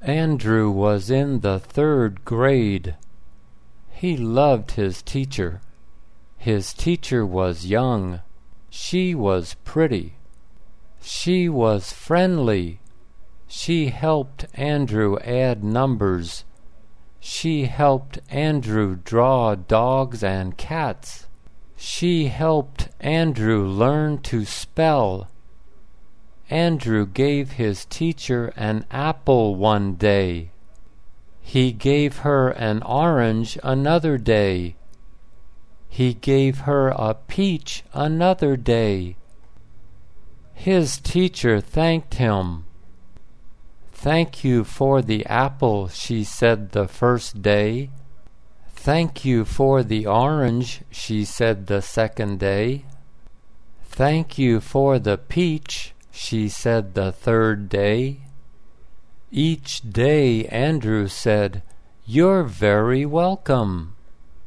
Andrew was in the 3rd grade. He loved his teacher. His teacher was young. She was pretty. She was friendly. She helped Andrew add numbers. She helped Andrew draw dogs and cats. She helped Andrew learn to spell. Andrew gave his teacher an apple one day. He gave her an orange another day. He gave her a peach another day. His teacher thanked him. "Thank you for the apple," she said the first day. "Thank you for the orange," she said the second day. "Thank you for the peach," she said the 3rd day. Each day Andrew said, "You're very welcome."